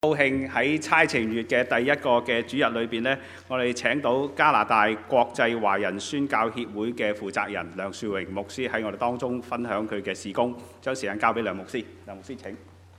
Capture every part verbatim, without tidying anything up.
高興喺差情月嘅第一個嘅主日裏邊呢，我哋請到加拿大國際華人宣教協會嘅負責人梁樹榮牧師喺我哋當中分享佢嘅事工。將時間交俾梁牧師。梁牧師請。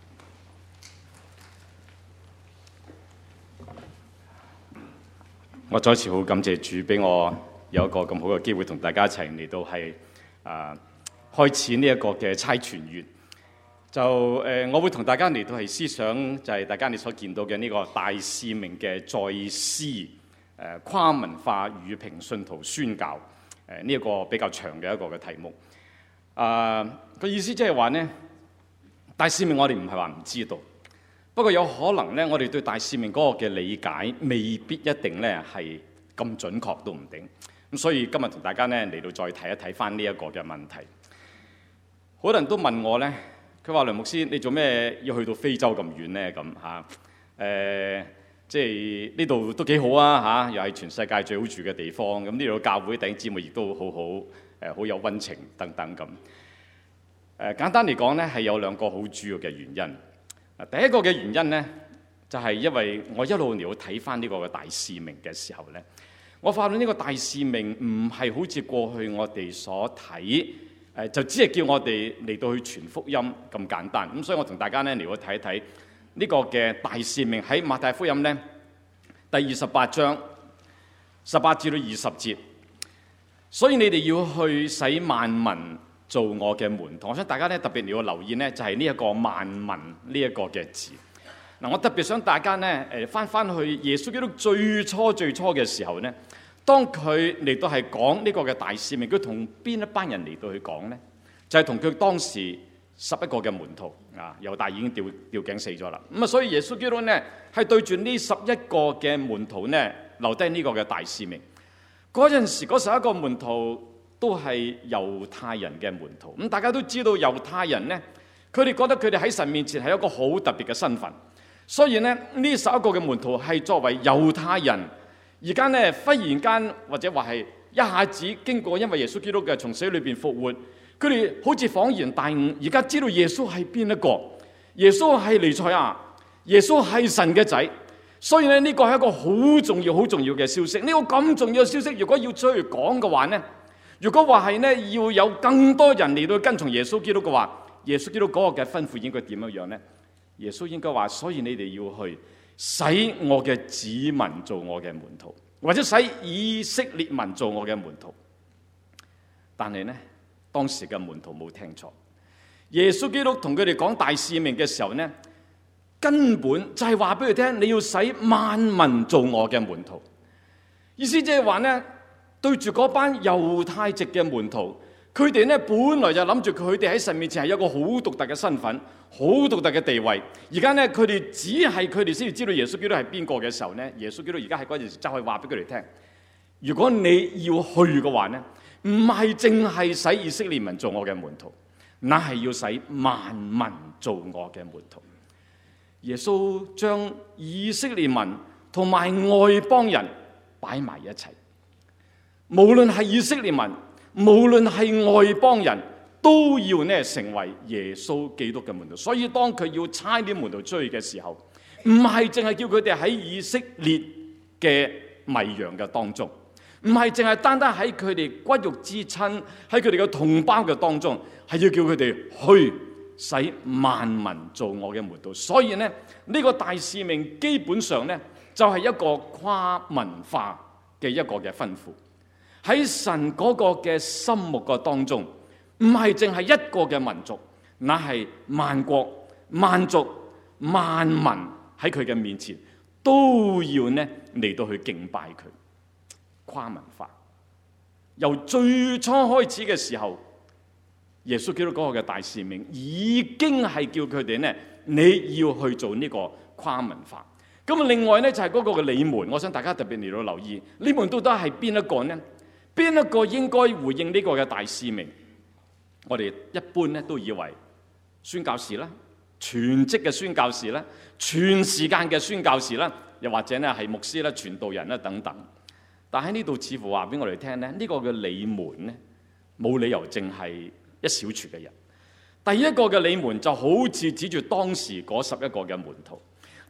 我再次好感謝主俾我有一個咁好嘅機會同大家一齊嚟到係啊開始呢一個嘅差傳月。就誒、呃，我會同大家嚟到係思想，就係大家你所見到嘅呢個大使命嘅再思，誒、呃、跨文化與平信徒宣教，誒呢一個比較長嘅一個嘅題目。啊、呃，個意思即係話呢，大使命我哋唔係話唔知道，不過有可能呢，我哋對大使命嗰個嘅理解未必一定呢係咁準確都唔定。咁所以今日同大家呢嚟到再睇一睇翻呢一個嘅問題。好多人都問我呢。佢話：梁牧師，你做咩要去到非洲咁遠呢？咁嚇誒，即係呢度都幾好啊嚇、啊，又係全世界最好住嘅地方。咁呢度教會弟兄姊妹亦都好好誒，好、呃、有溫情等等咁。誒、呃、簡單嚟講呢，係有兩個好主要嘅原因。第一個嘅原因呢，就係、是、因為我一路嚟到睇翻呢個嘅大使命嘅時候呢，我發現呢個大使命唔係好似過去我哋所睇。誒就只係叫我哋嚟到去傳福音咁簡單，咁所以我同大家咧嚟到睇一睇呢個嘅大使命喺馬太福音咧第二十八章十八至到二十節，所以你哋要去使萬民做我嘅門徒。我想大家咧特別嚟到留意呢，就係呢一個萬民呢一個嘅字。嗱，我特別想大家咧誒翻翻去耶穌基督最初最初嘅時候咧。當佢嚟到係講呢個嘅大使命，佢同邊一班人嚟到去講呢？就係同佢當時十一個嘅門徒啊，猶大已經吊吊頸死咗啦。咁啊，所以耶穌基督呢係對住呢十一個嘅門徒呢留低呢個嘅大使命。嗰陣時嗰十一個門徒都係猶太人嘅門徒。咁大家都知道猶太人呢，佢哋覺得佢哋喺神面前係一個好特別嘅身份。所以呢，呢十一個嘅門徒係作為猶太人。而家咧，忽然間或者話係一下子經過，因為耶穌基督嘅從死裏邊復活，佢哋好似恍然大悟，而家知道耶穌係邊一個？耶穌係彌賽亞，耶穌係神嘅仔。所以咧，呢個係一個好重要、好重要嘅消息。呢個咁重要嘅消息，如果要出去講嘅話呢，如果話係呢，要有更多人嚟到跟從耶穌基督嘅話，耶穌基督嗰個嘅吩咐應該點樣樣呢？耶穌應該話：所以你哋要去。使我嘅子民做我嘅門徒，或者使以色列民做我嘅門徒。但係呢，當時嘅門徒冇聽錯。耶穌基督同佢哋講大使命嘅時候呢，根本就係話俾佢聽，你要使萬民做我嘅門徒。意思即係話呢，對住嗰班猶太籍嘅門徒，佢哋呢本來就諗住佢哋喺神面前係有一個好獨特嘅身份。好獨特嘅地位，而家咧佢哋只係佢哋先至知道耶穌基督係邊個嘅時候咧，耶穌基督而家喺嗰陣時就係話俾佢哋聽：如果你要去嘅話咧，唔係淨係使以色列民做我嘅門徒，那係要使萬民做我嘅門徒。耶穌將以色列民同埋外邦人擺埋一齊，無論係以色列民，無論係外邦人。都要呢成為耶穌基督嘅門徒，所以當佢要差啲門徒出去嘅時候，唔係淨係叫佢哋喺以色列嘅迷羊嘅當中，唔係淨係單單喺佢哋骨肉之親，喺佢哋嘅同胞嘅當中，係要叫佢哋去使萬民做我嘅門徒。所以呢，呢個大使命基本上呢就係一個跨文化嘅一個嘅吩咐，喺神嗰個嘅心目嘅當中。唔係淨係一個嘅民族，那係萬國萬族萬民喺佢嘅面前都要呢嚟到去敬拜佢。跨文化由最初開始嘅時候，耶穌基督嗰個嘅大使命已經係叫佢哋呢，你要去做呢個跨文化。咁啊，另外呢，就係嗰個嘅理門，我想大家特別嚟到留意，理門到底係邊一個呢？邊一個應該回應呢個嘅大使命？我哋一般咧都以為宣教士啦，全職嘅宣教士啦，全時間嘅宣教士啦，又或者咧係牧師啦、傳道人啦等等。但喺呢度似乎話俾我哋聽咧，呢個嘅理門咧冇理由淨係一小撮嘅人。第一個嘅理門就好似指住當時嗰十一個嘅門徒。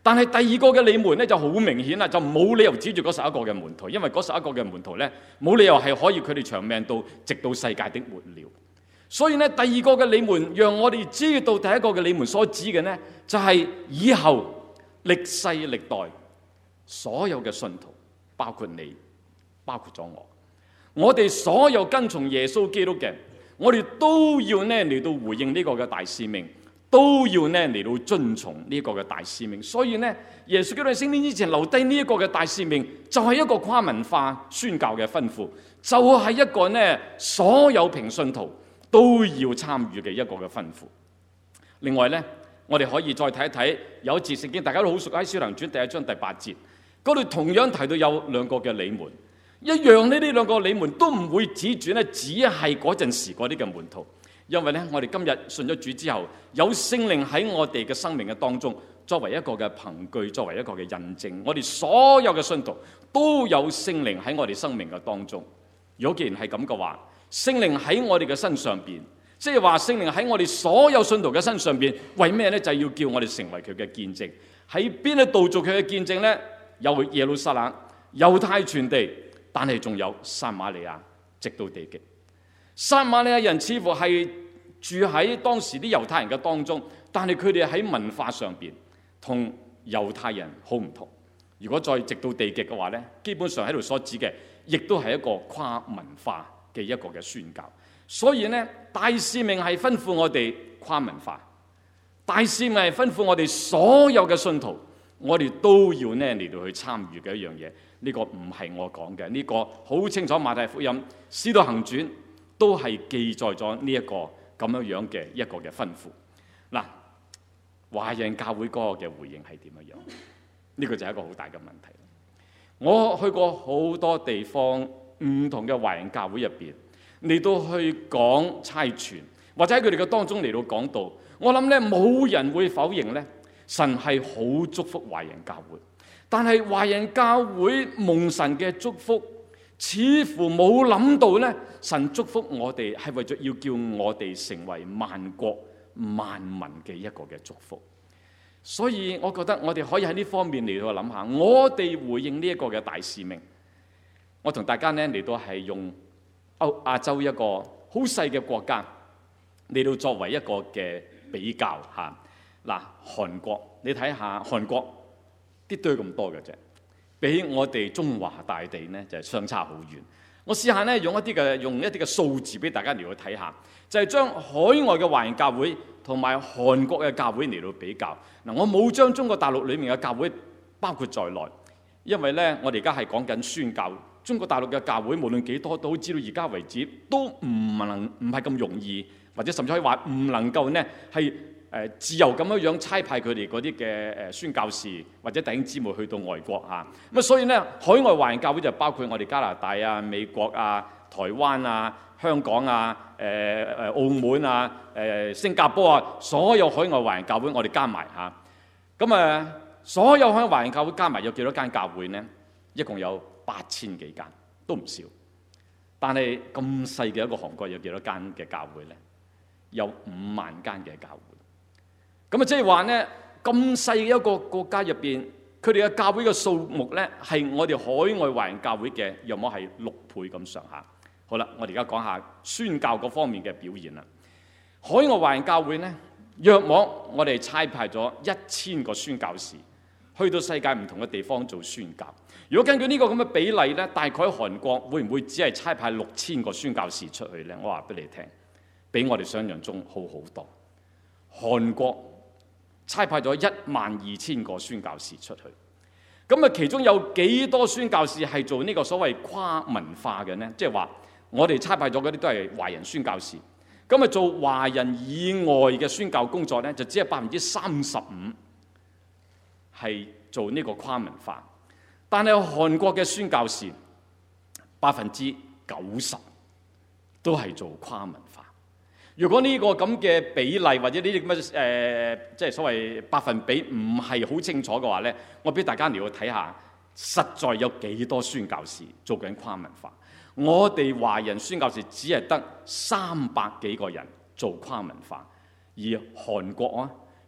但係第二個嘅你們咧就好明顯啦，就冇理由指住嗰十一個嘅門徒，因為嗰十一個嘅門徒咧冇理由係可以佢哋長命到直到世界的末了。所以咧第二個嘅你們，讓我哋知道第一個嘅你們所指嘅呢，就係以後歷世歷代所有嘅信徒，包括你，包括咗我，我哋所有跟從耶穌基督嘅，我哋都要呢嚟到回應呢個嘅大使命，都要呢嚟到遵從呢個嘅大使命。所以呢，耶穌基督喺升天之前留低呢一個嘅大使命，就係一個跨文化宣教嘅吩咐，就係一個呢所有平信徒都要參與嘅一個嘅吩咐。另外呢，我哋可以再睇一睇有一節聖經，大家都好熟，喺《使徒行傳》第一章第八節，嗰度同樣提到有兩個嘅你們，一樣呢，呢兩個你們都唔會指住呢，只係嗰陣時嗰啲嘅門徒，因為呢，我哋今日信咗主之後，有聖靈喺我哋嘅生命嘅當中，作為一個嘅憑據，作為一個嘅印證，我哋所有嘅信徒都有聖靈喺我哋生命嘅當中。如果既然係咁嘅話，聖靈喺我哋嘅身上邊，即係話聖靈喺我哋所有信徒嘅身上邊，為咩呢？就係要叫我哋成為佢嘅見證。喺邊一度做佢嘅見證呢？有耶路撒冷、猶太全地，但係仲有撒瑪利亞，直到地極。撒瑪利亞人似乎係住喺當時啲猶太人嘅當中，但係佢哋喺文化上邊同猶太人好唔同。如果再直到地極嘅話呢，基本上喺度所指嘅，亦都係一個跨文化嘅一個嘅宣教。所以呢，大使命係吩咐我哋跨文化，大使命係吩咐我哋所有嘅信徒，我哋都要呢嚟到去參與嘅一樣嘢。呢個唔係我講嘅，呢個好清楚馬太福音、使徒行傳都係記載咗呢一個咁樣樣嘅一個嘅吩咐。嗱，華人教會嗰個嘅回應係點樣樣？呢個就係一個好大嘅問題。我去過好多地方，唔同嘅華人教會入邊嚟到去講差傳，或者喺佢哋嘅當中嚟到講道，我諗咧冇人會否認咧，神係好祝福華人教會。但係華人教會蒙神嘅祝福，似乎冇諗到咧，神祝福我哋係為咗要叫我哋成為萬國萬民嘅一個嘅祝福。所以我覺得我哋可以喺呢方面嚟到諗下，我哋回應呢一個嘅大使命。我同大家呢嚟到係用歐亞洲一個好細嘅國家嚟到作為一個嘅比較嚇。嗱，韓國你睇下，韓國啲堆咁多嘅啫，比我哋中華大地呢就係相差好遠。我試下呢用一啲嘅用一啲嘅數字俾大家嚟到睇下，就係將海外嘅華人教會同埋韓國嘅教會嚟到比較。嗱，我冇將中國大陸裡面嘅教會包括在內，因為呢，我哋而家係講緊宣教。中國大陸嘅教會無論幾多，都知道而家為止都唔能唔係咁容易，或者甚至可以話唔能夠呢係誒自由咁樣樣差派佢哋嗰啲嘅誒宣教士或者弟兄姊妹去到外國嚇。咁啊，所以呢，海外華人教會就包括我哋加拿大啊、美國啊、台灣啊、香港啊、誒、呃、誒澳門啊、誒、呃、新加坡啊，所有海外華人教會我哋加埋嚇。咁啊，所有海外華人教會加埋有幾多間教會呢？一共有八千幾間，都唔少。但係咁細嘅一個韓國有幾多間嘅教會呢？有五萬間嘅教會。咁啊，即係話呢，咁細嘅一個國家入邊，佢哋嘅教會嘅數目呢，係我哋海外華人教會嘅，有冇係六倍咁上下？好啦，我哋而家講下宣教嗰方面嘅表現啦。海外華人教會呢，約莫我哋差派咗一千個宣教士去到世界唔同嘅地方做宣教。如果根據呢個咁嘅比例呢，大概韓國會唔會只係差派六千個宣教士出去呢？我話俾你聽，比我哋想象中好好多。韓國差派咗一萬二千個宣教士出去，咁啊，其中有幾多宣教士係做呢個所謂跨文化嘅呢？即係話我哋差派咗嗰啲都係華人宣教士，咁啊，做華人以外嘅宣教工作呢，就只係百分之三十五係做呢個跨文化。但係韓國嘅宣教士百分之九十都係做跨文化。如果呢個咁嘅比例或者呢啲咁嘅誒，即係所謂百分比唔係好清楚嘅話呢，我俾大家嚟去睇下，實在有幾多宣教士做緊跨文化。我哋華人宣教士只係得三百幾個人做跨文化，而韓國啊，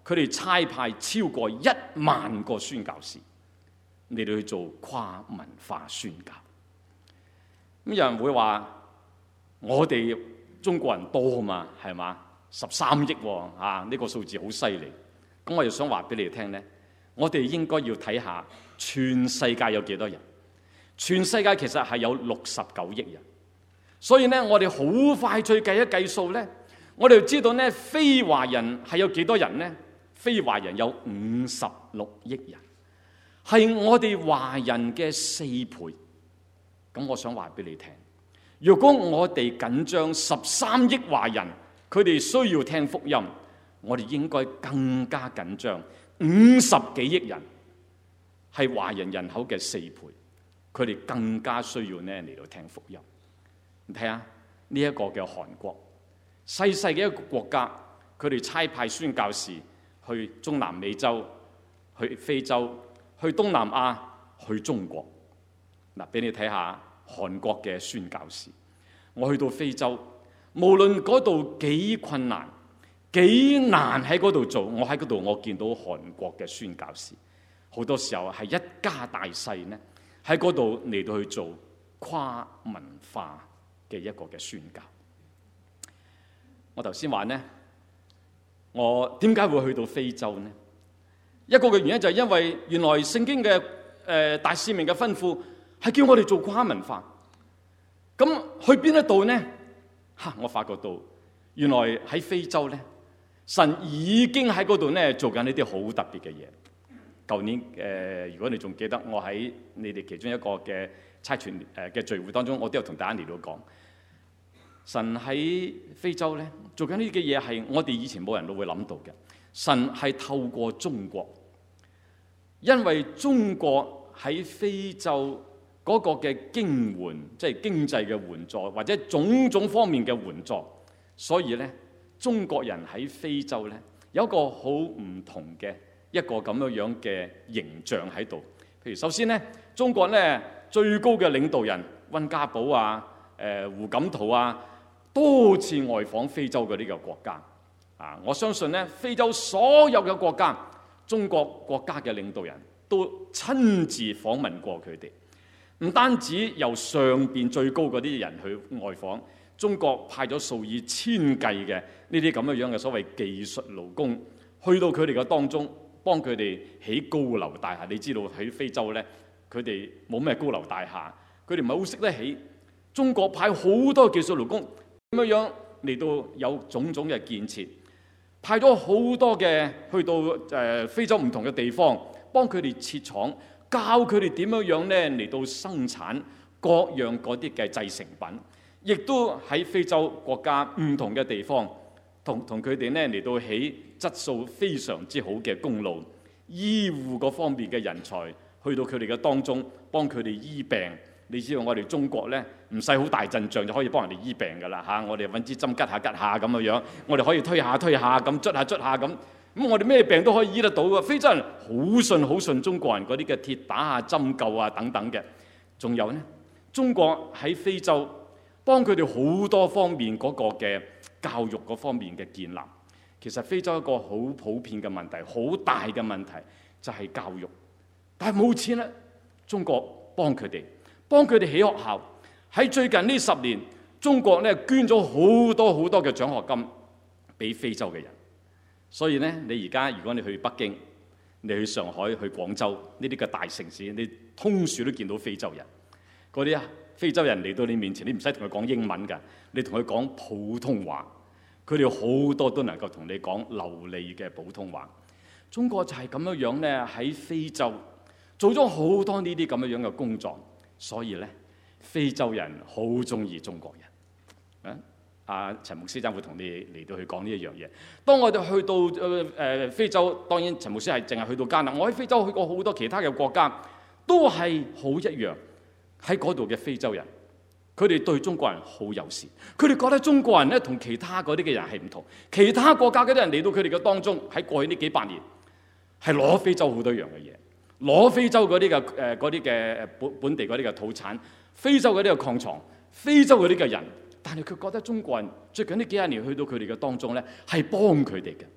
佢哋差派超過一萬個宣教士嚟到去做跨文化宣教。咁有人會話：我哋中國人多嘛，係嘛？十三億喎，啊，呢個數字好犀利。咁我又想話俾你哋聽咧，我哋應該要睇下全世界有幾多人。全世界其實係有六十九億人，所以咧我哋好快脆計一計數咧，我哋就知道咧非華人係有幾多人咧？非華人有五十六億人，係我哋華人嘅四倍。咁我想話俾你聽，如果我哋緊張十三億華人，佢哋需要聽福音，我哋應該更加緊張五十幾億人，係華人人口嘅四倍。佢哋更加需要呢嚟到聽福音。你睇下呢一個嘅韓國，細細嘅一個國家，佢哋差派宣教士去中南美洲、去非洲、去東南亞、去中國。嗱，俾你睇下韓國嘅宣教士。我去到非洲，無論嗰度幾困難、幾難喺嗰度做，我喺嗰度我見到韓國嘅宣教士，好多時候係一家大細呢。喺嗰度嚟到去做跨文化嘅一個嘅宣教。我頭先話呢，我點解會去到非洲呢？一個嘅原因就係因為原來聖經嘅誒大使命嘅吩咐係叫我哋做跨文化。咁去邊一度呢？嚇！我發覺到原來喺非洲呢，神已經喺嗰度呢做緊呢啲好特別嘅嘢。舊年誒、呃，如果你仲記得，我喺你哋其中一個嘅差傳誒嘅聚會當中，我都有同大家嚟到講，神喺非洲咧做緊呢啲嘅嘢係我哋以前冇人都會諗到嘅。神係透過中國，因為中國喺非洲嗰個嘅經援，即係經濟嘅援助，或者種種方面嘅援助，所以咧中國人喺非洲咧有一個好唔同嘅一個咁樣樣嘅形象喺度。譬如首先咧，中國咧最高嘅領導人溫家寶啊、誒、呃、胡錦濤啊，多次外訪非洲嘅呢個國家啊。我相信咧，非洲所有嘅國家，中國國家嘅領導人都親自訪問過佢哋。唔單止由上邊最高嗰啲人去外訪，中國派咗數以千計嘅呢啲咁樣樣嘅所謂技術勞工去到佢哋嘅當中，幫佢哋起高樓大廈。你知道喺非洲呢，佢哋冇咩高樓大廈，佢哋唔係好識得起。中國派好多技術勞工咁樣樣嚟到有種種嘅建設，派咗好多嘅去到誒非洲唔同嘅地方，幫佢哋設廠，教佢哋點樣樣呢嚟到生產各樣嗰啲嘅製成品，亦都喺非洲國家唔同嘅地方，同同佢哋呢嚟到起質素非常之好嘅公路，醫護嗰方面嘅人才去到佢哋嘅當中，幫佢哋醫病。你知道我哋中國呢，唔使好大陣仗就可以幫人哋醫病㗎啦嚇，我哋揾支針吉下吉下咁嘅樣，我哋可以推下推下咁，捽下捽下咁。咁我哋咩病都可以醫得到嘅。非洲人好信好信中國人嗰啲嘅鐵打啊、針灸啊等等嘅。仲有呢，中國喺非洲幫佢哋好多方面嗰個嘅教育嗰方面嘅建立。其實非洲一個好普遍嘅問題，好大嘅問題就係教育，但係冇錢咧。中國幫佢哋，幫佢哋起學校。喺最近呢十年，中國咧捐咗好多好多嘅獎學金俾非洲嘅人。所以咧，你而家如果你去北京、你去上海、去廣州呢啲嘅大城市，你通處都見到非洲人。嗰啲啊，非洲人嚟到你面前，你唔使同佢講英文㗎，你同佢講普通話，佢哋好多都能夠同你講流利嘅普通話。中國就係咁樣樣咧，喺非洲做咗好多呢啲咁樣樣嘅工作，所以咧，非洲人好中意中國人。啊！阿陳牧師將會同你嚟到去講呢一樣嘢。當我哋去到誒、呃、非洲，當然陳牧師係淨係去到加納。我喺非洲去過好多其他嘅國家，都係好一樣。喺嗰度嘅非洲人，佢哋對中國人好友善。佢哋覺得中國人咧同其他嗰啲嘅人係唔同。其他國家嗰啲人嚟到佢哋嘅當中，喺過去呢幾百年係攞非洲好多樣嘅嘢，攞非洲嗰啲嘅誒嗰啲嘅本本地嗰啲嘅土產，非洲嗰啲嘅礦床，非洲嗰啲嘅人。但係佢覺得中國人最近呢幾廿年去到佢哋嘅當中咧，係幫佢哋嘅，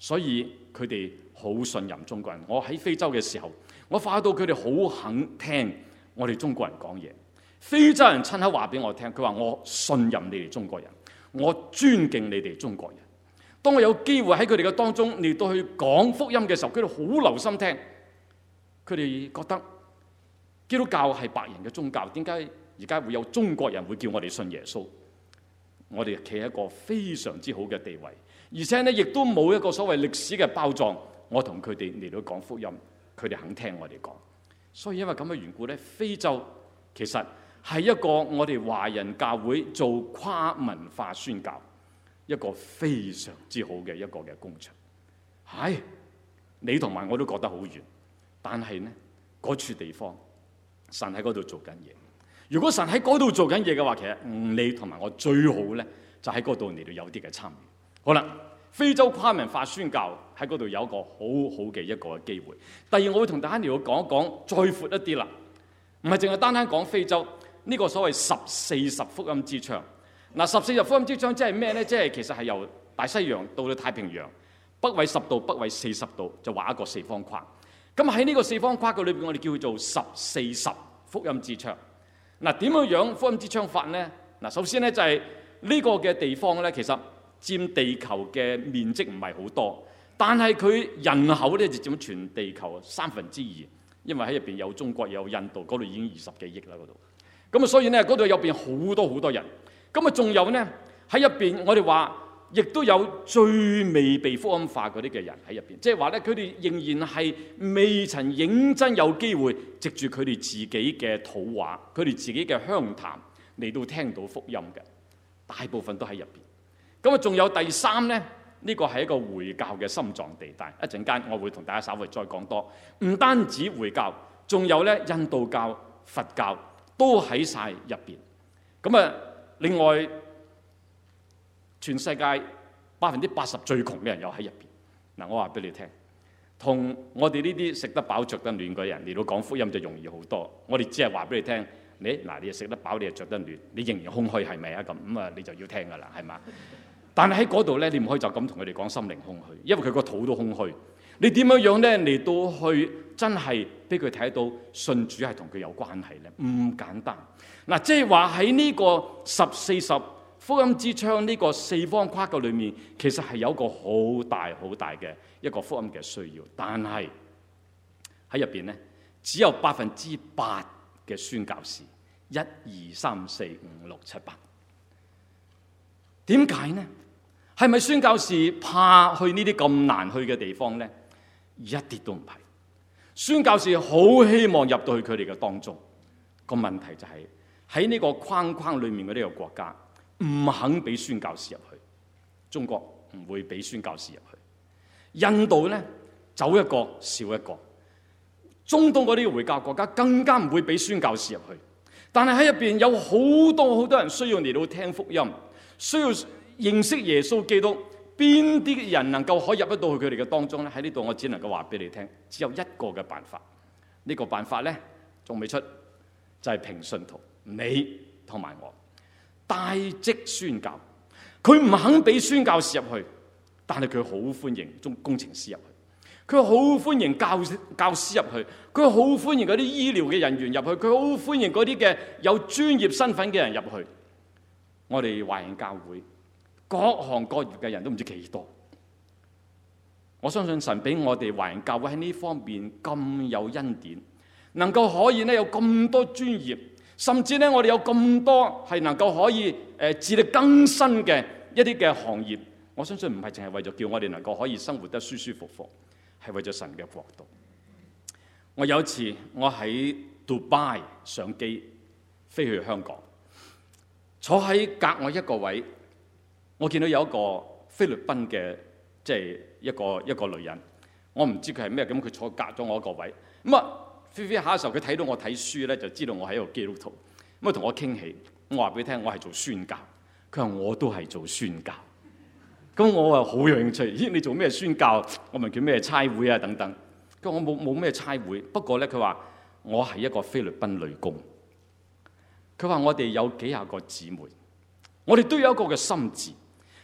所以佢哋好信任中國人。我喺非洲嘅時候，我發覺到佢哋好肯聽我哋中國人講嘢。非洲人親口話俾我聽，佢話我信任你哋中國人，我尊敬你哋中國人。當我有機會喺佢哋嘅當中嚟到去講福音嘅時候，佢哋好留心聽。佢哋覺得基督教係白人嘅宗教，點解而家會有中國人會叫我哋信耶穌？我哋企喺一個非常之好嘅地位，而且呢亦都冇一個所謂歷史嘅包裝。我同佢哋嚟到講福音，佢哋肯聽我哋講。所以因為咁嘅緣故呢，非洲其實係一個我哋華人教會做跨文化宣教一個非常之好嘅一個嘅工場。係你同埋我都覺得好遠，但係呢嗰處地方神喺嗰度做緊嘢。如果神喺嗰度做緊嘢嘅話，其實你同埋我最好呢就喺嗰度嚟到有啲嘅參與。好啦，非洲跨文化宣教喺嗰度有一個好好嘅一個嘅機會。第二，我會同大家嚟到講一講再闊一啲啦，唔係淨係單單講非洲呢個所謂十四十福音之窗。嗱，十四十福音之窗即係咩呢？即係其實係由大西洋到到太平洋，北緯十度、北緯四十度就畫一個四方框。咁喺呢個四方框嘅裏邊，我哋叫佢做十四十福音之窗。嗱，點樣樣福音之窗法呢？嗱，首先呢，就係呢個嘅地方呢，其實佔地球嘅面積唔係好多，但係佢人口呢，就佔全地球三分之二，因為喺入邊有中國有印度，嗰度已經二十幾億啦嗰度。咁啊，所以呢，嗰度入邊好多好多人。咁啊，仲有呢，喺入邊，我哋話亦都有最未被福音化嗰啲嘅人喺入邊，即係話咧，佢哋仍然係未曾認真有機會藉住佢哋自己嘅土話，佢哋自己嘅鄉談嚟到聽到福音嘅，大部分都喺入邊。咁啊，仲有第三呢，呢個係一個回教嘅心臟地帶。一陣間我會同大家稍微再講多，唔單止回教，仲有咧印度教、佛教都喺晒入邊。咁啊，另外全世界百分之八十最窮嘅人又喺入邊。嗱，我話俾你聽，同我哋呢啲食得飽着得暖嘅人嚟到講福音就容易好多。我哋只係話俾你聽，你嗱你食得飽，你又着得暖，你仍然空虛係咪啊？咁咁啊，你就要聽噶啦，係嘛？但係喺嗰度咧，你唔可以就咁同佢哋講心靈空虛，因為佢個肚都空虛。你點樣樣咧嚟到去真係俾佢睇到信主係同佢有關係咧？唔簡單。嗱，即係話喺呢個十四十福音之窗呢個四方框嘅裏面，其實係有一個好大好大嘅一個福音嘅需要，但係喺入邊咧，只有百分之八嘅宣教士，一二三四五六七八。點解呢？係咪宣教士怕去呢啲咁難去嘅地方呢？一啲都唔係。宣教士好希望入到去佢哋嘅當中。個問題就係喺呢個框框裏面嘅呢個國家唔肯俾宣教士入去。中國唔會俾宣教士入去。印度呢，走一個少一個。中東嗰啲回教國家更加唔會俾宣教士入去。但係喺入邊有好多好多人需要嚟到聽福音，需要認識耶穌基督。邊啲人能夠可以入得到去佢哋嘅當中呢？喺呢度我只能夠話俾你聽，只有一個嘅辦法。呢個辦法呢，仲未出，就係平信徒，你同埋我帶職宣教。佢唔肯俾宣教士入去，但係佢好歡迎中工程師入去，佢好歡迎教教師入去，佢好歡迎嗰啲醫療嘅人員入去，佢好歡迎嗰啲嘅有專業身份嘅人入去。我哋華人教會各行各業嘅人都唔知幾多，我相信神俾我哋華人教會喺呢方面咁有恩典，能夠可以咧有咁多專業，甚至咧我哋有咁多係能夠可以誒自力更生嘅一啲嘅行業。我相信唔係淨係為咗叫我哋能夠可以生活得舒舒服服，係為咗神嘅國度。我有一次我喺杜拜上機飛去香港，坐喺隔我一個位。我見到有一個菲律賓嘅，即係一個一個女人，我唔知佢係咩，咁佢坐隔咗我一個位。咁啊，飛飛下嘅時候，佢睇到我睇書咧，就知道我係一個基督徒。咁啊，同我傾起，我話俾佢聽，我係做宣教。佢話我都係做宣教。咁我啊好有興趣，咦？你做咩宣教？我問佢咩差會啊等等。佢話我冇冇咩差會，不過咧，佢話我係一個菲律賓女工。佢話我哋有幾廿個姊妹，我哋都有一個嘅心志。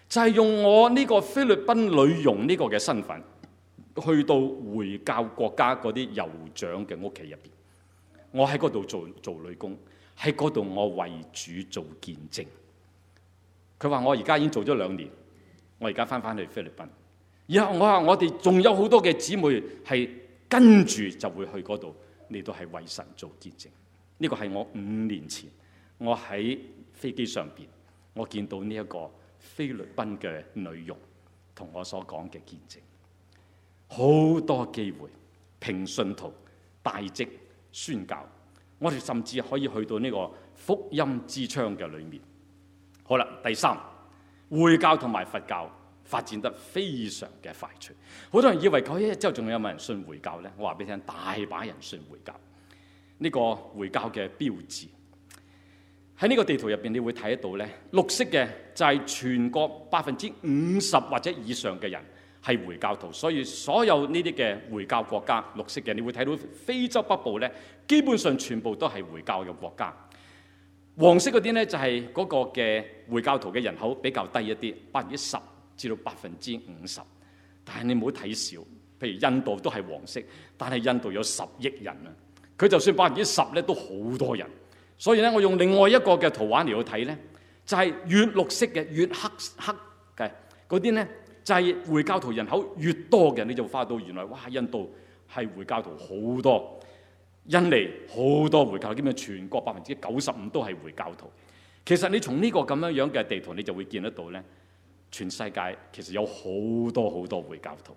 就係用我呢個菲律賓女傭呢個嘅身份，去到回教國家嗰啲酋長嘅屋企入邊，我喺嗰度做做女工，喺嗰度我為主做見證。佢話我而家已經做咗兩年，我而家翻返去菲律賓。然後我話我哋仲有好多嘅姊妹係跟住就會去嗰度，嚟到係為神做見證。呢個係我五年前我喺飛機上邊，我見到呢一個菲律賓嘅女傭同我所講嘅見證。好多機會，平信徒、大職、宣教，我哋甚至可以去到呢個福音之窗嘅裏面。好啦，第三，回教同埋佛教發展得非常嘅快脆。好多人以為九一一之後仲有冇人信回教呢？我話俾你聽，大把人信回教。呢個回教嘅標誌喺呢個地圖入邊，你會睇得到呢，綠色嘅就係全國百分之五十或者以上嘅人係回教徒，所以所有呢啲嘅回教國家，綠色嘅你會睇到非洲北部呢，基本上全部都係回教嘅國家。黃色嗰啲呢，就係嗰個嘅回教徒嘅人口比較低一啲，百分之十至到百分之五十。但係你唔好睇少，譬如印度都係黃色，但係印度有十億人啊，佢就算百分之十咧都好多人。所以咧，我用另外一個嘅圖畫嚟去睇咧，就係越綠色嘅越黑黑嘅嗰啲咧，就係回教徒人口越多嘅，你就發到原來哇，印度係回教徒好多。印尼好多回教，基本上全國百分之九十五都係回教徒。其實你從呢個咁樣樣嘅地圖，你就會見得到咧，全世界其實有好多好多回教徒。誒、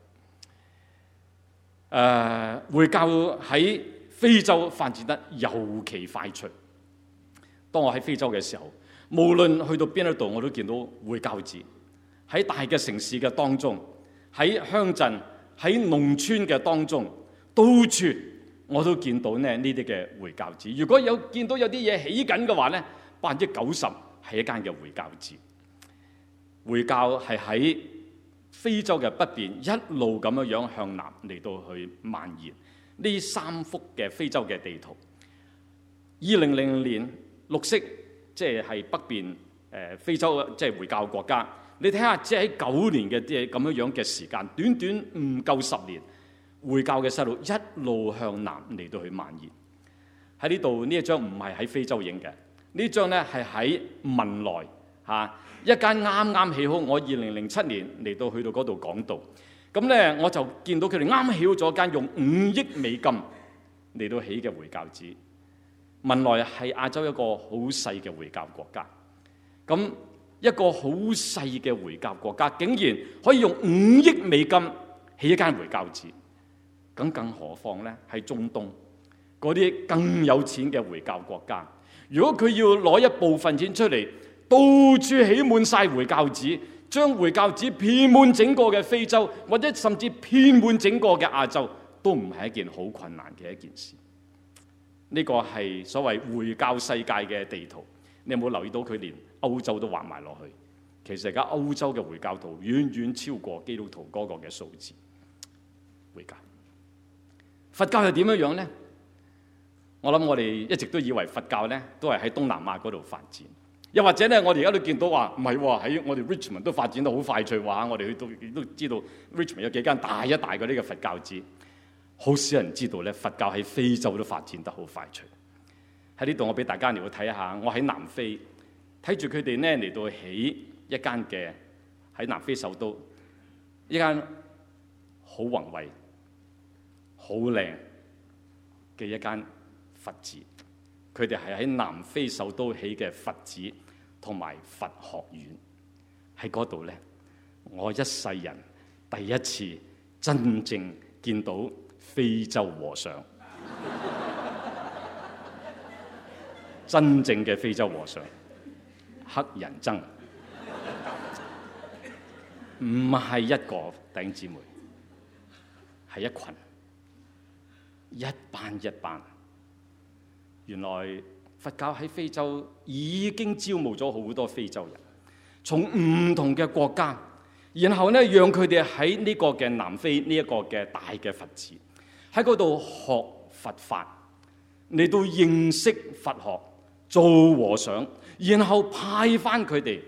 呃，回教喺非洲發展得尤其快脆。當我喺非洲嘅時候，無論去到邊一度，我都見到回教寺。喺大嘅城市嘅當中，喺鄉鎮、喺農村嘅當中，到處我都見到咧呢啲嘅回教寺。如果有見到有啲嘢起緊嘅話咧，百分之九十係一間嘅回教寺。回教係喺非洲嘅北邊一路咁樣樣向南嚟到去蔓延。呢三幅嘅非洲嘅地圖，二零零零年綠色即係係北邊誒非洲即係回教國家。你睇下，即係喺九年嘅啲咁樣樣嘅時間，短短唔夠十年。回教嘅細路一路向南嚟到去蔓延。喺呢度呢一張唔係喺非洲影嘅，呢張咧係喺文萊嚇一間啱啱起好。我二零零七年嚟到去到嗰度講道，咁咧我就見到佢哋啱起好咗間用五億美金嚟到起嘅回教寺。文萊係亞洲一個好細嘅回教國家，咁一個好細嘅回教國家，竟然可以用五億美金起一間回教寺。咁更何況咧，喺中東嗰啲更有錢嘅回教國家，如果佢要攞一部分錢出嚟，到處起滿晒回教寺，將回教寺遍滿整個嘅非洲，或者甚至遍滿整個嘅亞洲，都唔係一件好困難嘅一件事。呢個係所謂回教世界嘅地圖。你有冇留意到佢連歐洲都畫埋落去？其實而家歐洲嘅回教徒遠遠超過基督徒嗰個嘅數字。回教。佛教係點樣樣呢？我諗我哋一直都以為佛教呢都係喺東南亞嗰度發展，又或者呢，我哋而家都見到話唔係喎，喺我哋 Richmond 都發展得好快脆話，我哋去到都知道 Richmond 有幾間大一大嘅呢個佛教寺。好少人知道咧，佛教喺非洲都發展得好快脆。喺呢度我俾大家嚟去睇下，我喺南非睇住佢哋呢嚟到起一間嘅喺南非首都一間好宏偉、好靚嘅一間佛寺。佢哋係喺南非首都起嘅佛寺同埋佛學院。喺嗰度咧，我一世人第一次真正見到非洲和尚，真正嘅非洲和尚，黑人憎，唔係一個弟兄姊妹，係一群，一班一班。原來佛教喺非洲已經招募咗好多非洲人，從唔同嘅國家，然後咧讓佢哋喺呢個嘅南非呢一個嘅大嘅佛寺，喺嗰度學佛法，嚟到認識佛學，做和尚，然後派翻佢哋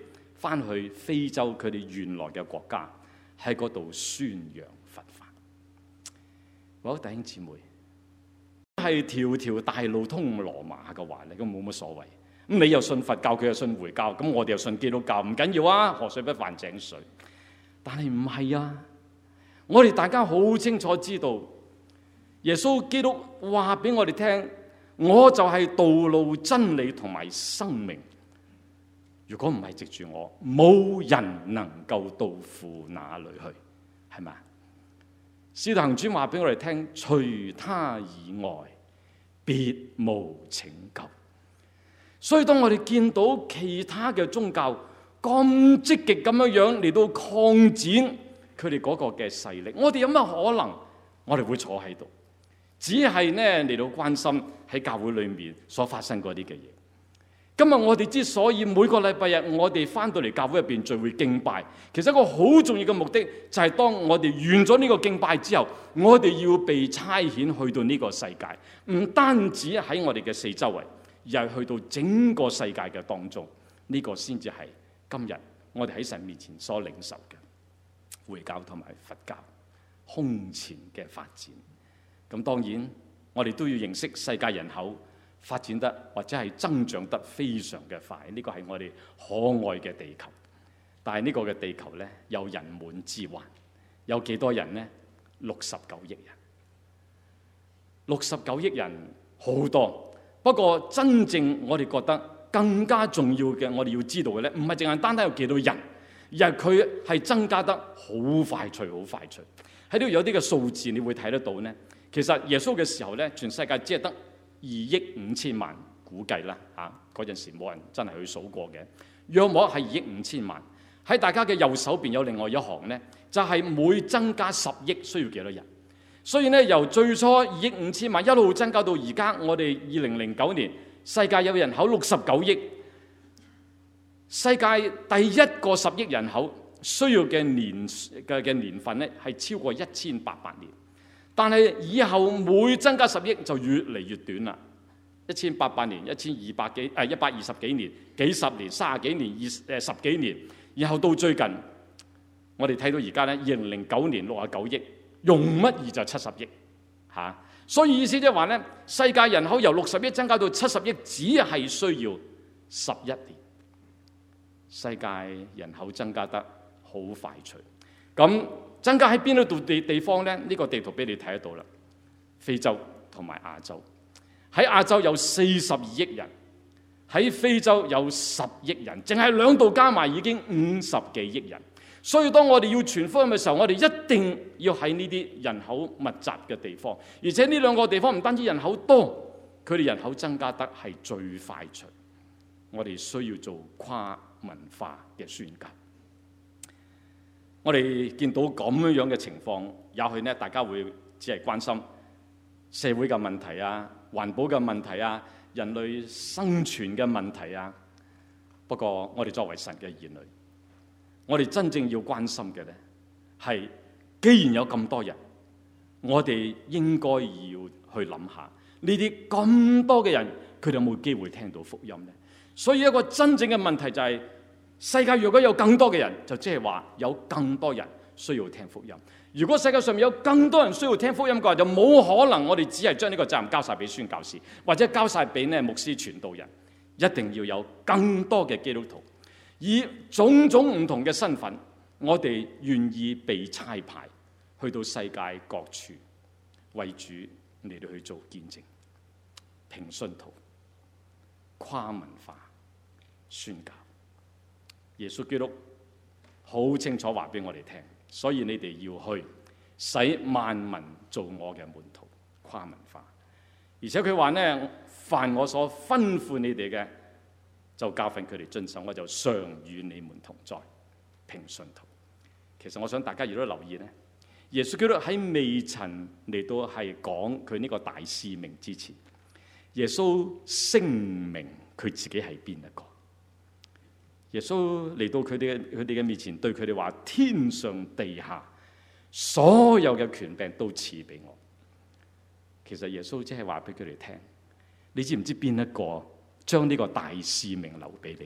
翻去非洲佢哋原來嘅國家，喺嗰度宣揚佛法。好，弟兄姊妹，係條條大路通羅馬嘅話咧，咁冇乜所謂。咁你又信佛教，佢又信回教，咁我哋又信基督教，唔緊要啊，河水不犯井水。但係唔係啊，我哋大家好清楚知道，耶穌基督話俾我哋聽，我就係道路、真理同埋生命。如果唔係藉住我，冇人能夠到父那裏去，係咪？使徒行傳話俾我哋聽，除他以外，別無拯救。所以當我哋見到其他嘅宗教咁積極咁樣樣嚟到擴展佢哋嗰個嘅勢力，我哋有乜可能？我哋會坐喺度，只係呢嚟到關心喺教會裏面所發生嗰啲嘅嘢。今日我哋之所以每個禮拜日我哋翻到嚟教會入邊聚會敬拜，其實一個好重要嘅目的就係當我哋完咗呢個敬拜之後，我哋要被差遣去到呢個世界，唔單止喺我哋嘅四周圍，而係去到整個世界嘅當中。呢個先至係今日我哋喺神面前所領受嘅回教同埋佛教空前嘅發展。咁當然我哋都要認識世界人口發展得或者係增長得非常嘅快，呢個係我哋可愛嘅地球。但係呢個嘅地球呢，有人滿之患，有幾多人呢？六十九億人。六十九億人好多，不過真正我哋覺得更加重要嘅，我哋要知道嘅呢，唔係淨係單單有幾多人，而係佢係增加得好快脆，好快脆。喺呢度有啲嘅數字你會睇得到呢。其實耶穌嘅時候呢，全世界只係得二億五千萬，估計啦嚇，嗰陣時冇人真係去數過嘅。約莫係二億五千萬。喺大家嘅右手邊有另外一行呢，就係每增加十億需要幾多人？所以呢，由最初二億五千萬一路增加到而家，我哋二零零九年世界有人口六十九億，世界第一個十億人口需要嘅年嘅嘅年份呢，係超過一千八百年。但係以後每增加十億就越嚟越短啦，一千八百年、一千二百幾、誒一百二十幾年、幾十年、三十幾年、二誒十幾年，然後到最近，我哋睇到而家咧，二零零九年六十九億，容乜易就七十億嚇、啊，所以意思即係話咧，世界人口由六十億增加到七十億，只係需要十一年。世界人口增加得好快脆，咁。增加喺邊度地地方呢？呢、這個地圖俾你睇得到啦。非洲同埋亞洲，喺亞洲有四十二億人，喺非洲有十億人，淨係兩度加埋已經五十幾億人。所以當我哋要傳福音嘅時候，我哋一定要喺呢啲人口密集嘅地方，而且呢兩個地方唔單止人口多，佢哋人口增加得係最快脆。我哋需要做跨文化嘅宣教。我哋見到咁樣樣嘅情況，也許呢大家會只係關心社會嘅問題啊、環保嘅問題啊、人類生存嘅問題啊。不過我哋作為神嘅兒女，我哋真正要關心嘅呢係，既然有咁多人，我哋應該要去諗下呢啲咁多嘅人，佢哋有冇機會聽到福音呢？所以一個真正嘅問題就係，世界如果有更多嘅人，就即係話有更多人需要聽福音。如果世界上面有更多人需要聽福音嘅話，就冇可能我哋只係將呢個責任交晒俾宣教士，或者交晒俾呢牧師傳道人。一定要有更多嘅基督徒，以種種唔同嘅身份，我哋願意被差派去到世界各處，為主嚟到去做見證、平信徒、跨文化宣教。耶穌基督好清楚話俾我哋聽，所以你哋要去使萬民做我嘅門徒，跨文化。而且佢話呢，凡我所吩咐你哋嘅，就教訓佢哋遵守，我就常與你們同在，平信徒。其實我想大家如果留意呢，耶穌基督喺未曾嚟到係講佢呢個大使命之前，耶穌聲明佢自己係邊一個。耶穌嚟到佢哋佢哋嘅面前，對佢哋話：天上地下所有嘅權柄都賜俾我。其實耶穌即係話俾佢哋聽，你知唔知邊一個將呢個大使命留俾你哋？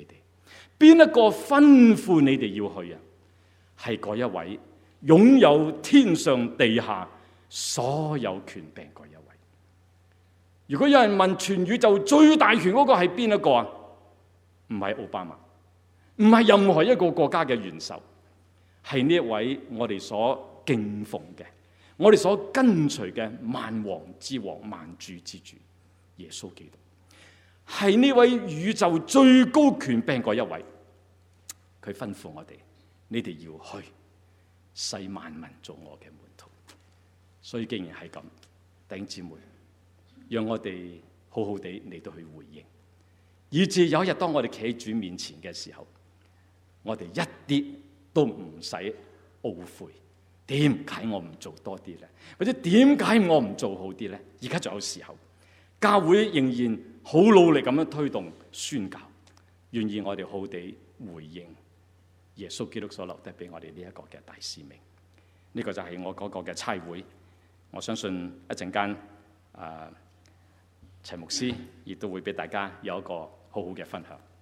邊一個吩咐你哋要去啊？係嗰一位擁有天上地下所有權柄嗰一位。如果有人問全宇宙最大權嗰個係邊一個啊？唔係奧巴馬，唔係任何一個國家嘅元首，係呢一位我哋所敬奉嘅，我哋所跟隨嘅萬王之王、萬主之主耶穌基督，係呢位宇宙最高權柄嗰一位。佢吩咐我哋，你哋要去，使萬民做我嘅門徒。所以既然係咁，弟兄姊妹，讓我哋好好地嚟到去回應，以至有一日當我哋企喺主面前嘅時候，我哋一啲都唔使懊悔。點解我唔做多啲呢？或者點解我唔做好啲呢？而家仲有時候，教會仍然好努力咁樣推動宣教，願意我哋好地回應耶穌基督所留低俾我哋呢一個嘅大使命。呢、這個就係我嗰個嘅差會。我相信一陣間誒陳牧師亦都會俾大家有一個好好嘅分享。